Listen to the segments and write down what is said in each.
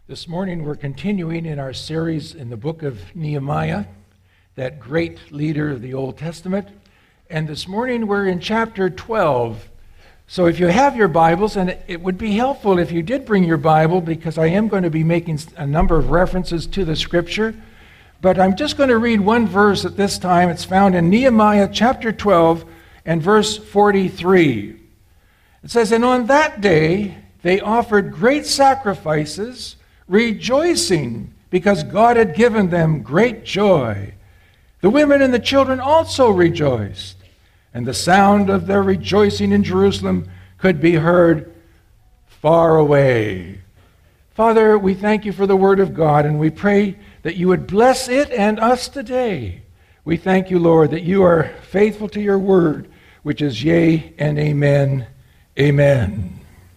This morning we're continuing in our series in the book of Nehemiah, that great leader of the Old Testament. And this morning we're in chapter 12. So if you have your Bibles, and it would be helpful if you did bring your Bible, because I am going to be making a number of references to the scripture. But I'm just going to read one verse at this time. It's found in Nehemiah chapter 12 and verse 43. It says, "And on that day they offered great sacrifices, rejoicing because God had given them great joy. The women and the children also rejoiced, and the sound of their rejoicing in Jerusalem could be heard far away." Father, we thank you for the word of God, and we pray that you would bless it and us today. We thank you, Lord, that you are faithful to your word, which is yea and amen. Amen.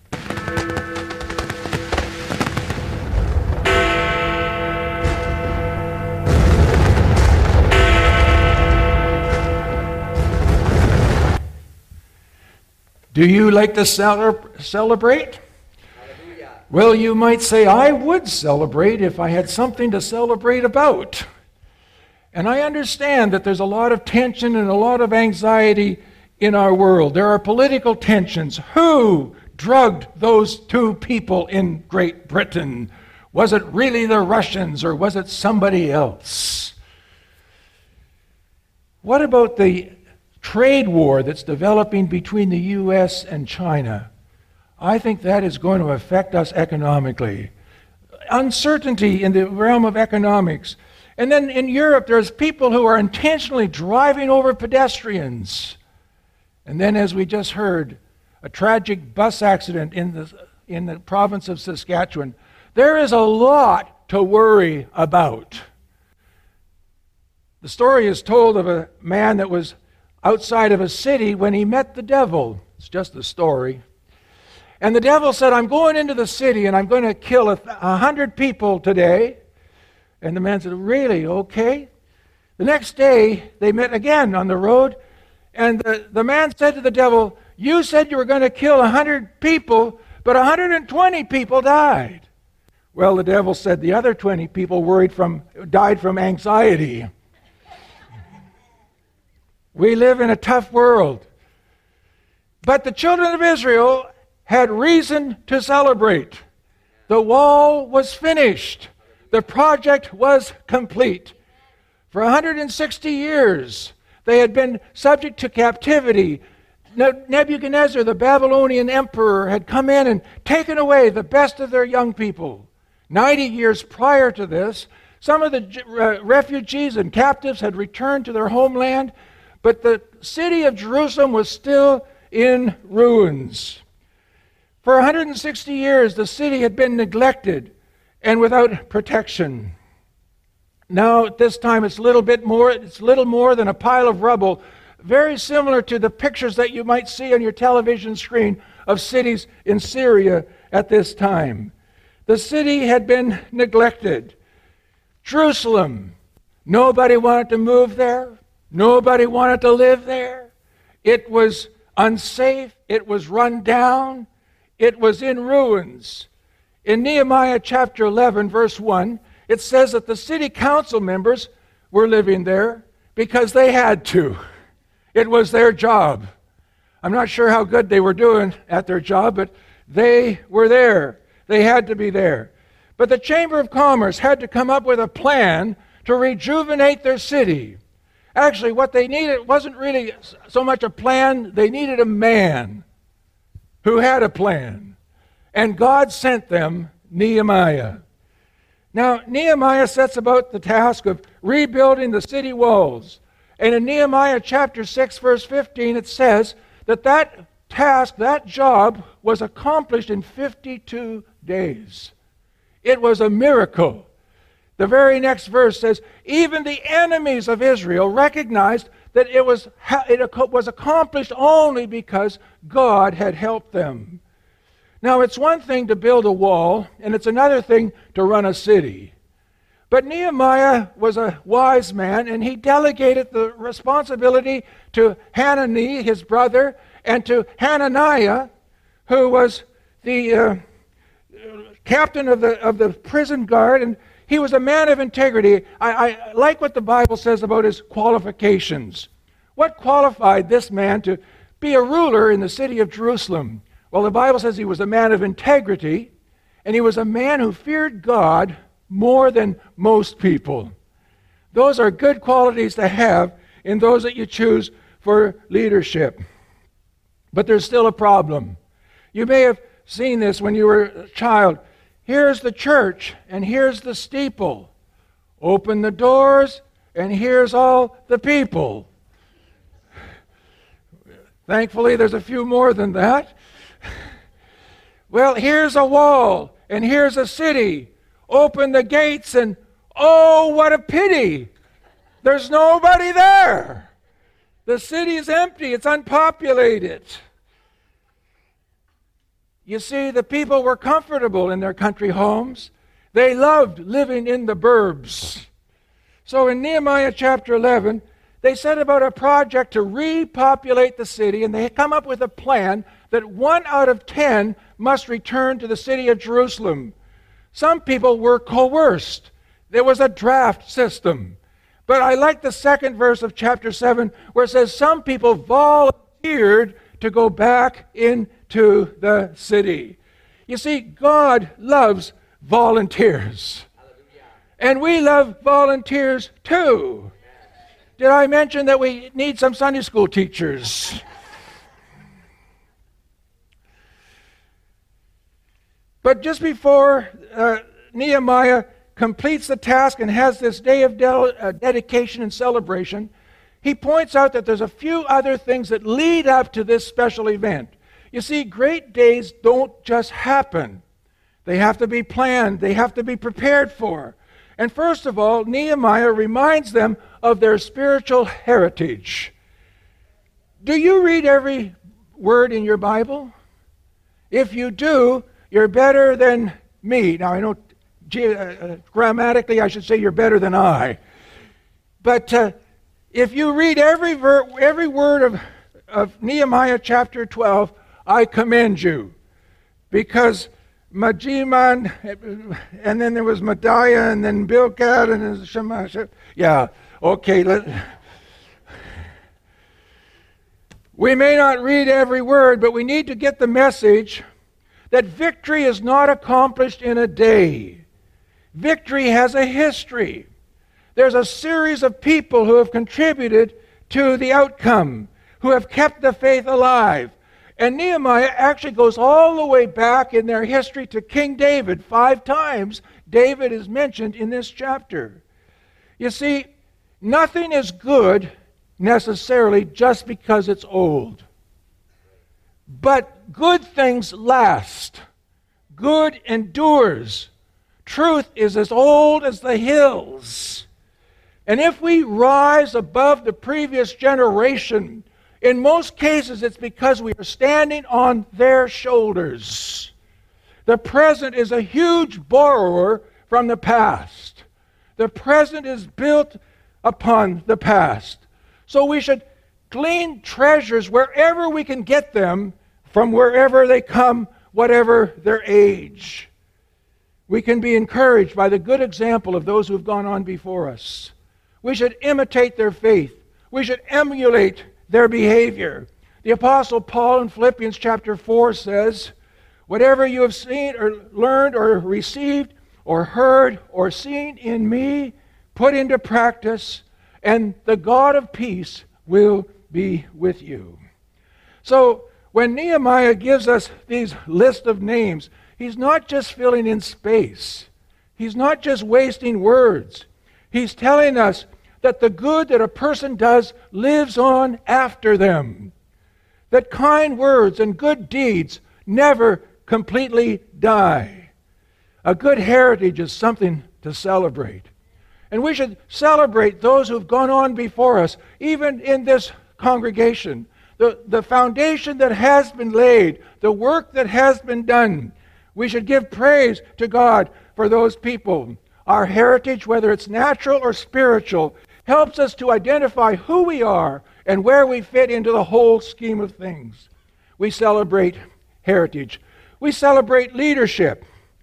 Do you like to celebrate? Hallelujah. Well, you might say, I would celebrate if I had something to celebrate about. And I understand that there's a lot of tension and a lot of anxiety in our world. There are political tensions. Who drugged those two people in Great Britain? Was it really the Russians or was it somebody else? What about the trade war that's developing between the U.S. and China? I think that is going to affect us economically. Uncertainty in the realm of economics. And then in Europe, there's people who are intentionally driving over pedestrians. And then, as we just heard, a tragic bus accident in the province of Saskatchewan. There is a lot to worry about. The story is told of a man that was outside of a city when he met the devil. It's just a story. And the devil said, "I'm going into the city and I'm going to kill 100 people today." And the man said, "Really? Okay." The next day, they met again on the road. And the man said to the devil, "You said you were going to kill 100 people, but 120 people died." Well, the devil said the other 20 people died from anxiety. We live in a tough world. But the children of Israel had reason to celebrate. The wall was finished. The project was complete. For 160 years, they had been subject to captivity. Nebuchadnezzar, the Babylonian emperor, had come in and taken away the best of their young people. 90 years prior to this, some of the refugees and captives had returned to their homeland, but the city of Jerusalem was still in ruins. For 160 years, the city had been neglected and without protection. Now, at this time, it's little more than a pile of rubble, very similar to the pictures that you might see on your television screen of cities in Syria at this time. The city had been neglected. Jerusalem, nobody wanted to move there. Nobody wanted to live there. It was unsafe. It was run down. It was in ruins. In Nehemiah chapter 11, verse 1, it says that the city council members were living there because they had to. It was their job. I'm not sure how good they were doing at their job, but they were there. They had to be there. But the Chamber of Commerce had to come up with a plan to rejuvenate their city. Actually, what they needed wasn't really so much a plan. They needed a man who had a plan. And God sent them Nehemiah. Now, Nehemiah sets about the task of rebuilding the city walls. And in Nehemiah chapter 6, verse 15, it says that task, that job, was accomplished in 52 days. It was a miracle. The very next verse says, even the enemies of Israel recognized that it was accomplished only because God had helped them. Now, it's one thing to build a wall, and it's another thing to run a city. But Nehemiah was a wise man, and he delegated the responsibility to Hanani, his brother, and to Hananiah, who was the captain of the prison guard, and he was a man of integrity. I like what the Bible says about his qualifications. What qualified this man to be a ruler in the city of Jerusalem? Well, the Bible says he was a man of integrity, and he was a man who feared God more than most people. Those are good qualities to have in those that you choose for leadership. But there's still a problem. You may have seen this when you were a child. Here's the church, and here's the steeple. Open the doors, and here's all the people. Thankfully, there's a few more than that. Well, here's a wall, and here's a city. Open the gates, and oh, what a pity. There's nobody there. The city is empty. It's unpopulated. You see, the people were comfortable in their country homes. They loved living in the burbs. So in Nehemiah chapter 11, they set about a project to repopulate the city, and they come up with a plan that 1 out of 10 must return to the city of Jerusalem. Some people were coerced. There was a draft system. But I like the second verse of chapter 7 where it says some people volunteered to go back into the city. You see, God loves volunteers. And we love volunteers too. Did I mention that we need some Sunday school teachers? But just before Nehemiah completes the task and has this day of dedication and celebration, he points out that there's a few other things that lead up to this special event. You see, great days don't just happen. They have to be planned. They have to be prepared for. And first of all, Nehemiah reminds them of their spiritual heritage. Do you read every word in your Bible? If you do, you're better than me. Now, I know grammatically I should say you're better than I. But if you read every word of Nehemiah chapter 12, I commend you. Because Majiman, and then there was Madiah, and then Bilgad, and then Shema. Yeah, okay. We may not read every word, but we need to get the message that victory is not accomplished in a day. Victory has a history. There's a series of people who have contributed to the outcome, who have kept the faith alive. And Nehemiah actually goes all the way back in their history to King David. 5 times David is mentioned in this chapter. You see, nothing is good necessarily just because it's old. But good things last. Good endures. Truth is as old as the hills. And if we rise above the previous generation, in most cases it's because we are standing on their shoulders. The present is a huge borrower from the past. The present is built upon the past. So we should glean treasures wherever we can get them, from wherever they come, whatever their age. We can be encouraged by the good example of those who have gone on before us. We should imitate their faith. We should emulate their behavior. The Apostle Paul in Philippians chapter 4 says, whatever you have seen or learned or received or heard or seen in me, put into practice, and the God of peace will be with you. So when Nehemiah gives us these list of names, he's not just filling in space. He's not just wasting words. He's telling us that the good that a person does lives on after them. That kind words and good deeds never completely die. A good heritage is something to celebrate. And we should celebrate those who've gone on before us, even in this congregation. The foundation that has been laid, the work that has been done. We should give praise to God for those people. Our heritage, whether it's natural or spiritual, helps us to identify who we are and where we fit into the whole scheme of things. We celebrate heritage. We celebrate leadership.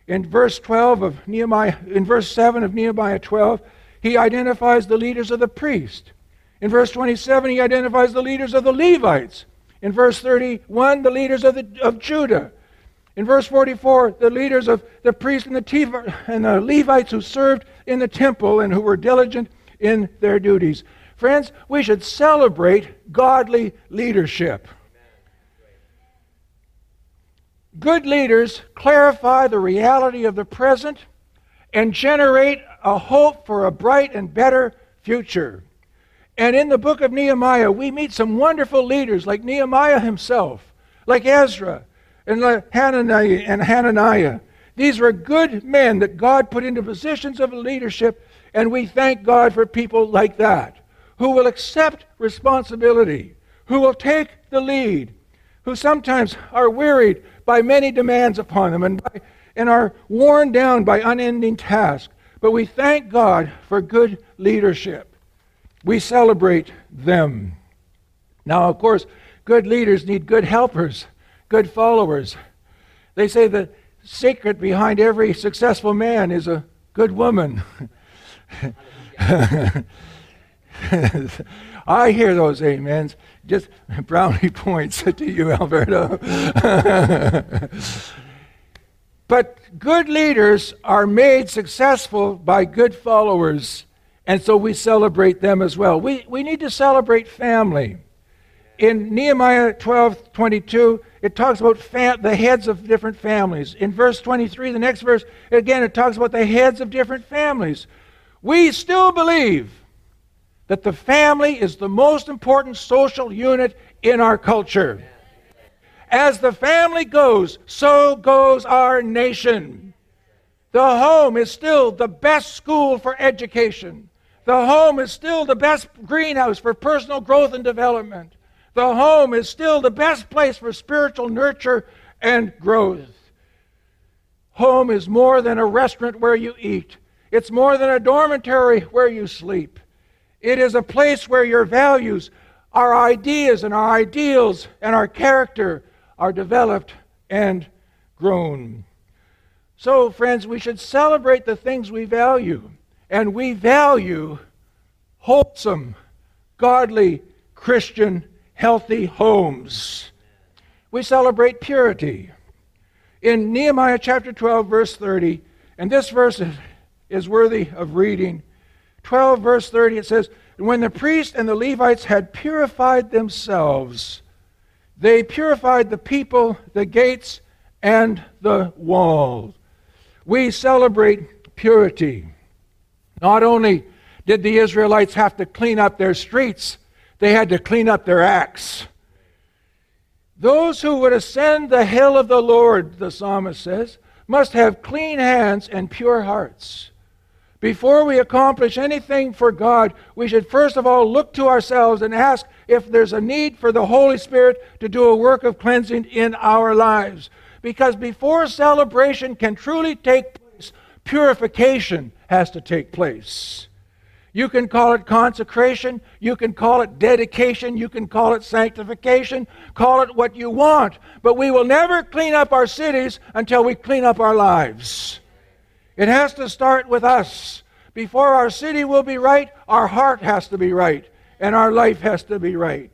In verse 12 of Nehemiah, in verse 7 of Nehemiah 12, he identifies the leaders of the priest. In verse 27, he identifies the leaders of the Levites. In verse 31, the leaders of Judah. In verse 44, the leaders of the priests and the Levites who served in the temple and who were diligent in their duties. Friends, we should celebrate godly leadership. Good leaders clarify the reality of the present and generate a hope for a bright and better future. And in the book of Nehemiah, we meet some wonderful leaders like Nehemiah himself, like Ezra and like Hananiah. These were good men that God put into positions of leadership, and we thank God for people like that, who will accept responsibility, who will take the lead, who sometimes are wearied by many demands upon them and are worn down by unending tasks. But we thank God for good leadership. We celebrate them. Now, of course, good leaders need good helpers, good followers. They say the secret behind every successful man is a good woman. I hear those amens. Just brownie points to you, Alberto. But good leaders are made successful by good followers, and so we celebrate them as well. We need to celebrate family. In Nehemiah 12:22, it talks about the heads of different families. In verse 23, the next verse, again, it talks about the heads of different families. We still believe that the family is the most important social unit in our culture. As the family goes, so goes our nation. The home is still the best school for education. The home is still the best greenhouse for personal growth and development. The home is still the best place for spiritual nurture and growth. Home is more than a restaurant where you eat. It's more than a dormitory where you sleep. It is a place where your values, our ideas and our ideals and our character are developed and grown. So, friends, we should celebrate the things we value. And we value wholesome, godly, Christian, healthy homes. We celebrate purity. In Nehemiah chapter 12, verse 30, and this verse is worthy of reading. 12, verse 30, it says, when the priests and the Levites had purified themselves, they purified the people, the gates, and the wall. We celebrate purity. Not only did the Israelites have to clean up their streets, they had to clean up their acts. Those who would ascend the hill of the Lord, the psalmist says, must have clean hands and pure hearts. Before we accomplish anything for God, we should first of all look to ourselves and ask if there's a need for the Holy Spirit to do a work of cleansing in our lives. Because before celebration can truly take place, purification has to take place. You can call it consecration, you can call it dedication, you can call it sanctification, call it what you want, but we will never clean up our cities until we clean up our lives. It has to start with us. Before our city will be right, our heart has to be right, and our life has to be right.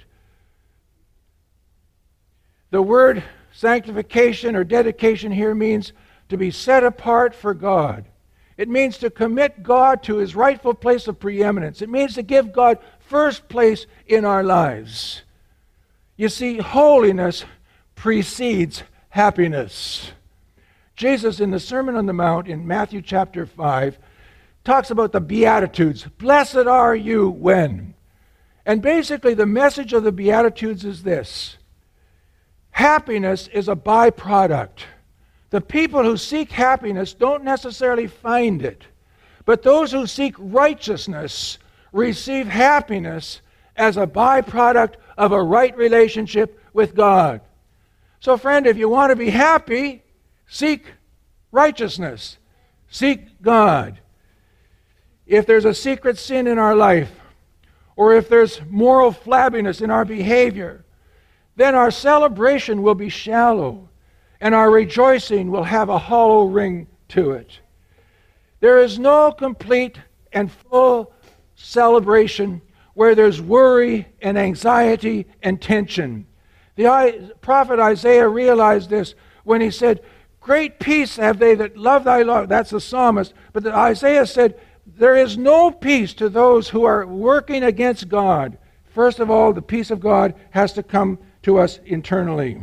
The word sanctification or dedication here means to be set apart for God. It means to commit God to His rightful place of preeminence. It means to give God first place in our lives. You see, holiness precedes happiness. Jesus, in the Sermon on the Mount in Matthew chapter 5, talks about the Beatitudes. Blessed are you when. And basically the message of the Beatitudes is this. Happiness is a byproduct. The people who seek happiness don't necessarily find it. But those who seek righteousness receive happiness as a byproduct of a right relationship with God. So friend, if you want to be happy, seek righteousness. Seek God. If there's a secret sin in our life, or if there's moral flabbiness in our behavior, then our celebration will be shallow, and our rejoicing will have a hollow ring to it. There is no complete and full celebration where there's worry and anxiety and tension. The prophet Isaiah realized this when he said, "Great peace have they that love thy law." That's the psalmist. But Isaiah said, there is no peace to those who are working against God. First of all, the peace of God has to come to us internally.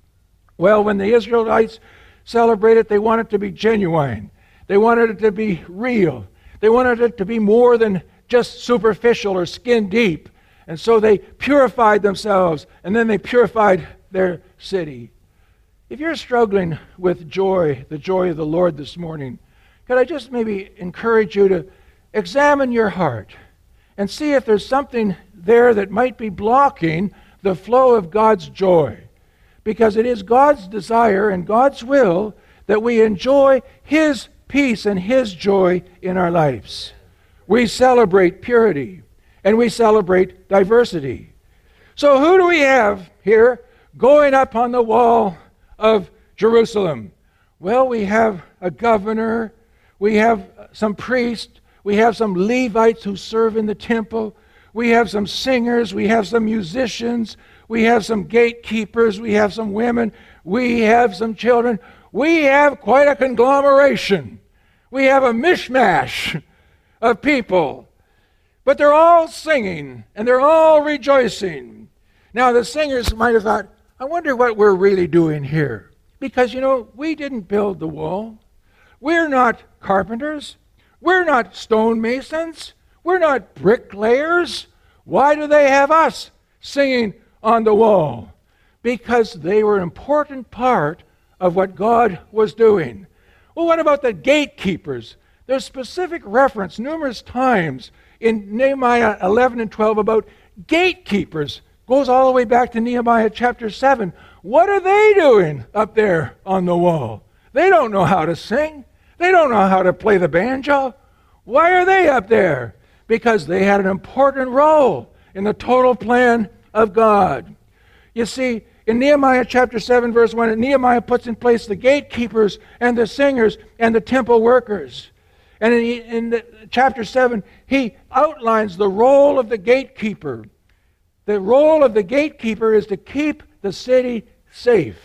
Well, when the Israelites celebrated, they wanted it to be genuine. They wanted it to be real. They wanted it to be more than just superficial or skin deep. And so they purified themselves, and then they purified their city. If you're struggling with joy, the joy of the Lord this morning, could I just maybe encourage you to examine your heart and see if there's something there that might be blocking the flow of God's joy? Because it is God's desire and God's will that we enjoy His peace and His joy in our lives. We celebrate purity and we celebrate diversity. So who do we have here going up on the wall of Jerusalem? Well, we have a governor, we have some priests, we have some Levites who serve in the temple, we have some singers, we have some musicians, we have some gatekeepers, we have some women, we have some children. We have quite a conglomeration. We have a mishmash of people. But they're all singing and they're all rejoicing. Now the singers might have thought, I wonder what we're really doing here. Because, we didn't build the wall. We're not carpenters. We're not stonemasons. We're not bricklayers. Why do they have us singing on the wall? Because they were an important part of what God was doing. Well, what about the gatekeepers? There's specific reference numerous times in Nehemiah 11 and 12 about gatekeepers. Goes all the way back to Nehemiah chapter 7. What are they doing up there on the wall? They don't know how to sing. They don't know how to play the banjo. Why are they up there? Because they had an important role in the total plan of God. You see, in Nehemiah chapter 7, verse 1, Nehemiah puts in place the gatekeepers and the singers and the temple workers. And in chapter 7, he outlines the role of the gatekeeper. The role of the gatekeeper is to keep the city safe,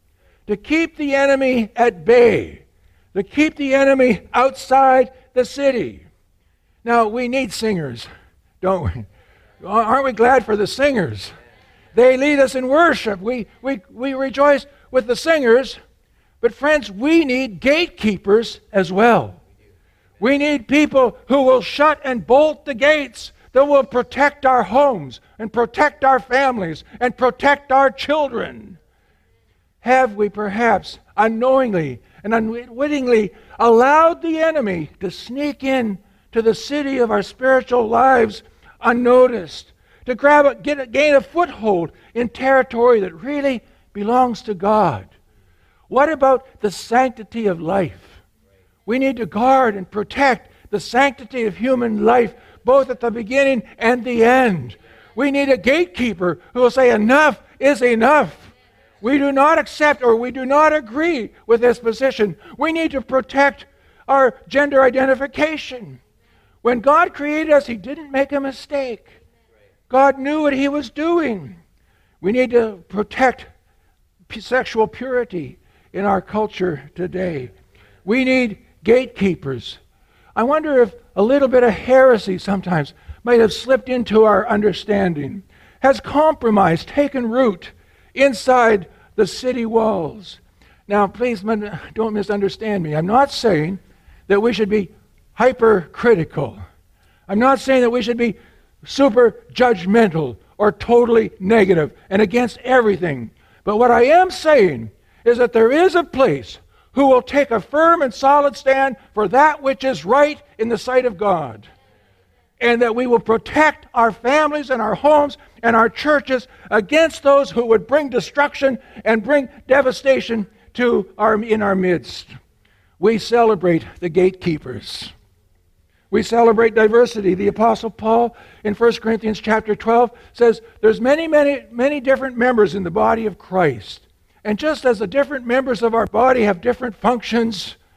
to keep the enemy at bay, to keep the enemy outside the city. Now, we need singers, don't we? Aren't we glad for the singers? They lead us in worship. We rejoice with the singers. But friends, we need gatekeepers as well. We need people who will shut and bolt the gates, that will protect our homes and protect our families and protect our children. Have we perhaps unknowingly and unwittingly allowed the enemy to sneak in to the city of our spiritual lives unnoticed, to gain a foothold in territory that really belongs to God? What about the sanctity of life? We need to guard and protect the sanctity of human life, both at the beginning and the end. We need a gatekeeper who will say, enough is enough. We do not accept or we do not agree with this position. We need to protect our gender identification. When God created us, He didn't make a mistake. God knew what He was doing. We need to protect sexual purity in our culture today. We need gatekeepers. I wonder if a little bit of heresy sometimes might have slipped into our understanding. Has compromise taken root inside the city walls? Now, please don't misunderstand me. I'm not saying that we should be hypercritical. I'm not saying that we should be super judgmental or totally negative and against everything. But what I am saying is that there is a place who will take a firm and solid stand for that which is right in the sight of God. And that we will protect our families and our homes and our churches against those who would bring destruction and bring devastation in our midst. We celebrate the gatekeepers. We celebrate diversity. The Apostle Paul in 1 Corinthians chapter 12 says there's many different members in the body of Christ. And just as the different members of our body have different functions,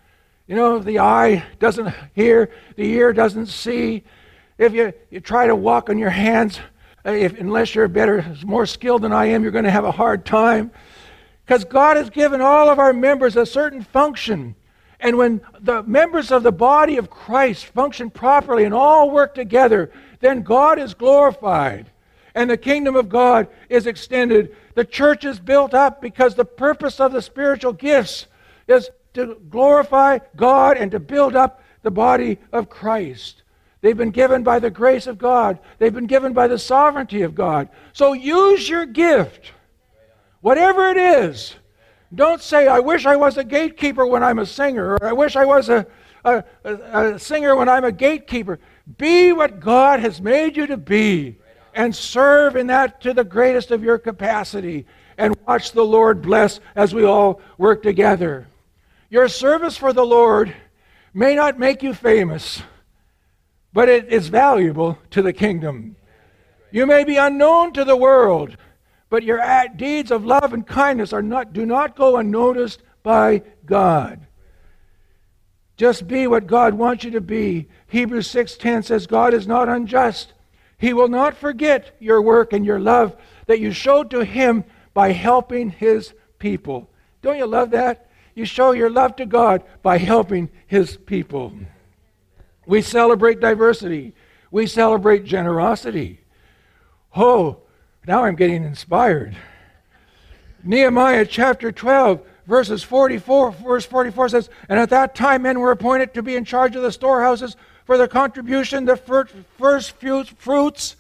You know, the eye doesn't hear, the ear doesn't see. If you try to walk on your hands, unless you're more skilled than I am, you're going to have a hard time. Because God has given all of our members a certain function. And when the members of the body of Christ function properly and all work together, then God is glorified. And the kingdom of God is extended. The church is built up because the purpose of the spiritual gifts is to glorify God and to build up the body of Christ. They've been given by the grace of God. They've been given by the sovereignty of God. So use your gift, whatever it is. Don't say, I wish I was a gatekeeper when I'm a singer, or I wish I was a singer when I'm a gatekeeper. Be what God has made you to be, and serve in that to the greatest of your capacity, and watch the Lord bless as we all work together. Your service for the Lord may not make you famous, but it is valuable to the kingdom. You may be unknown to the world, but your deeds of love and kindness do not go unnoticed by God. Just be what God wants you to be. Hebrews 6:10 says, God is not unjust. He will not forget your work and your love that you showed to Him by helping His people. Don't you love that? You show your love to God by helping His people. We celebrate diversity. We celebrate generosity. Oh, now I'm getting inspired. Nehemiah chapter 12, verse 44 says, and at that time men were appointed to be in charge of the storehouses for the contribution, the first fruits,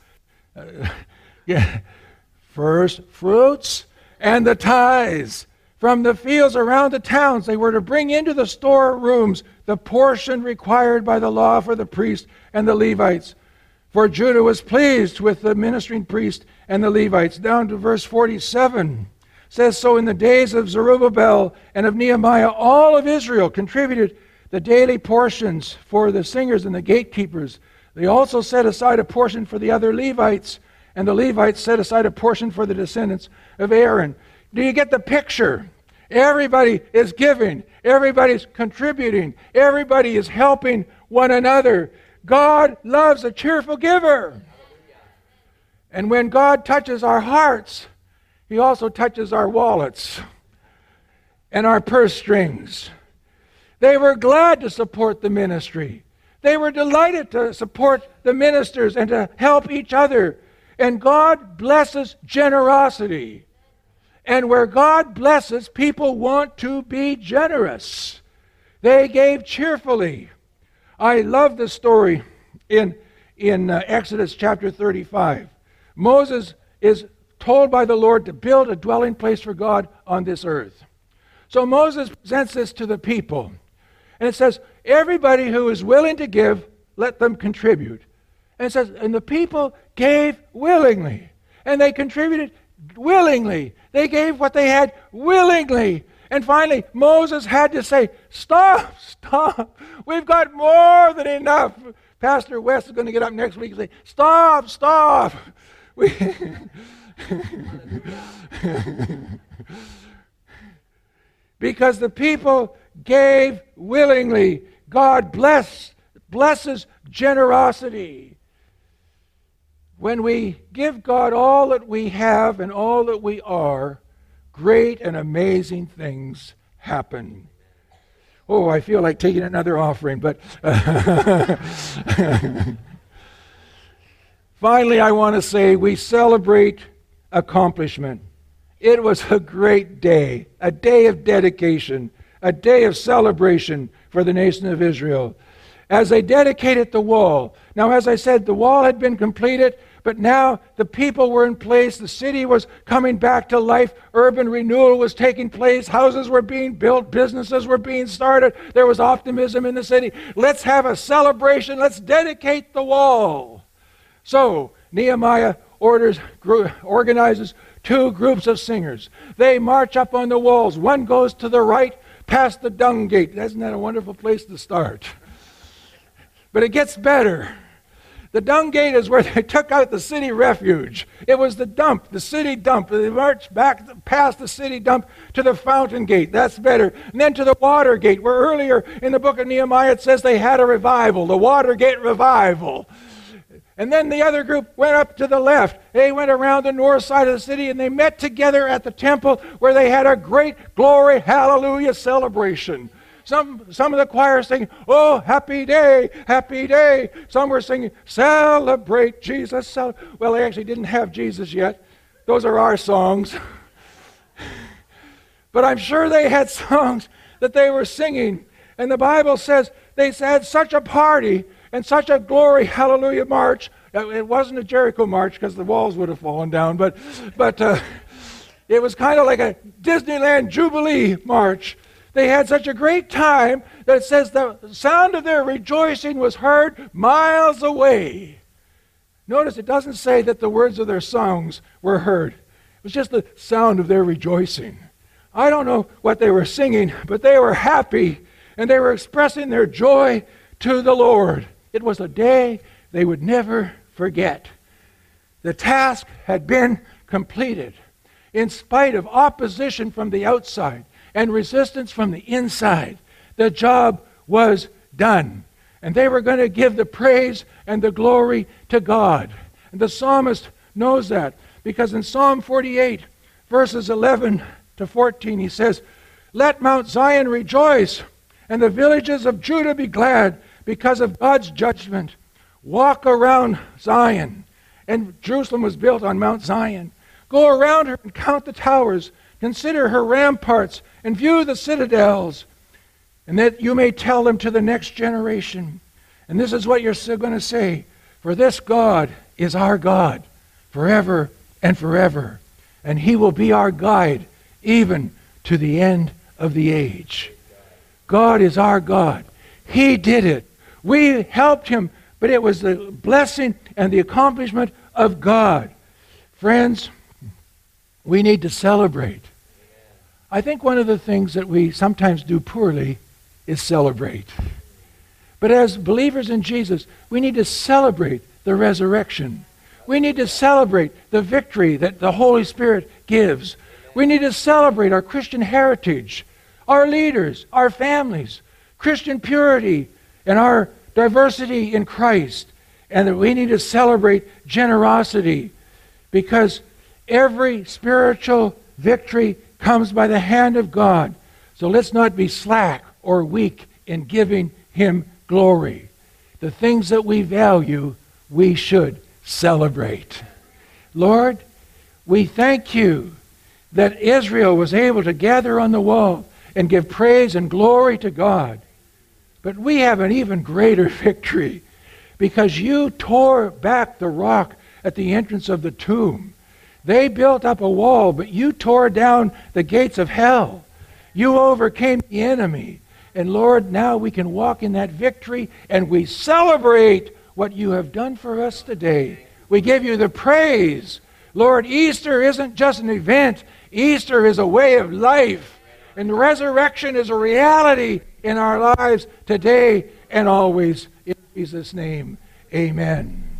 and the tithes from the fields around the towns. They were to bring into the storerooms the portion required by the law for the priest and the Levites. For Judah was pleased with the ministering priest and the Levites. Down to verse 47 says, so in the days of Zerubbabel and of Nehemiah, all of Israel contributed the daily portions for the singers and the gatekeepers. They also set aside a portion for the other Levites, and the Levites set aside a portion for the descendants of Aaron. Do you get the picture? Everybody is giving. Everybody's contributing. Everybody is helping one another. God loves a cheerful giver. And when God touches our hearts, He also touches our wallets and our purse strings. They were glad to support the ministry. They were delighted to support the ministers and to help each other. And God blesses generosity. And where God blesses, people want to be generous. They gave cheerfully. I love the story in Exodus chapter 35. Moses is told by the Lord to build a dwelling place for God on this earth. So Moses presents this to the people. And it says, everybody who is willing to give, let them contribute. And it says, and the people gave willingly. And they contributed willingly. They gave what they had willingly. And finally, Moses had to say, stop. We've got more than enough. Pastor West is going to get up next week and say, stop. Because the people gave willingly. God blesses generosity. When we give God all that we have and all that we are, great and amazing things happen. Oh, I feel like taking another offering, but finally I want to say we celebrate accomplishment. It was a great day, a day of dedication, a day of celebration for the nation of Israel. As they dedicated the wall. Now, as I said, the wall had been completed, but now the people were in place. The city was coming back to life. Urban renewal was taking place. Houses were being built. Businesses were being started. There was optimism in the city. Let's have a celebration. Let's dedicate the wall. So, Nehemiah organizes two groups of singers. They march up on the walls. One goes to the right, past the dung gate. Isn't that a wonderful place to start? But it gets better. The dung gate is where they took out the city refuge. It was the dump, the city dump. They marched back past the city dump to the fountain gate. That's better. And then to the water gate, where earlier in the book of Nehemiah it says they had a revival, the water gate revival. And then the other group went up to the left. They went around the north side of the city and they met together at the temple where they had a great glory, hallelujah celebration. Some of the choir singing, oh, happy day, happy day. Some were singing, celebrate Jesus. Well, they actually didn't have Jesus yet. Those are our songs. But I'm sure they had songs that they were singing. And the Bible says they had such a party and such a glory, hallelujah march. It wasn't a Jericho march because the walls would have fallen down, but it was kind of like a Disneyland Jubilee march. They had such a great time that it says the sound of their rejoicing was heard miles away. Notice it doesn't say that the words of their songs were heard. It was just the sound of their rejoicing. I don't know what they were singing, but they were happy and they were expressing their joy to the Lord. It was a day they would never forget. The task had been completed. In spite of opposition from the outside and resistance from the inside, the job was done. And they were going to give the praise and the glory to God. And the psalmist knows that because in Psalm 48, verses 11 to 14, he says, let Mount Zion rejoice and the villages of Judah be glad because of God's judgment. Walk around Zion. And Jerusalem was built on Mount Zion. Go around her and count the towers. Consider her ramparts and view the citadels, and that you may tell them to the next generation. And this is what you're still going to say. For this God is our God forever and forever. And he will be our guide even to the end of the age. God is our God. He did it. We helped him, but it was the blessing and the accomplishment of God. Friends, we need to celebrate. I think one of the things that we sometimes do poorly is celebrate. But as believers in Jesus, we need to celebrate the resurrection. We need to celebrate the victory that the Holy Spirit gives. We need to celebrate our Christian heritage, our leaders, our families, Christian purity, and our diversity in Christ. And that we need to celebrate generosity because every spiritual victory comes by the hand of God. So let's not be slack or weak in giving him glory. The things that we value, we should celebrate. Lord, we thank you that Israel was able to gather on the wall and give praise and glory to God. But we have an even greater victory because you tore back the rock at the entrance of the tomb. They built up a wall, but you tore down the gates of hell. You overcame the enemy. And Lord, now we can walk in that victory and we celebrate what you have done for us today. We give you the praise. Lord, Easter isn't just an event. Easter is a way of life. And the resurrection is a reality in our lives today and always. In Jesus' name, amen.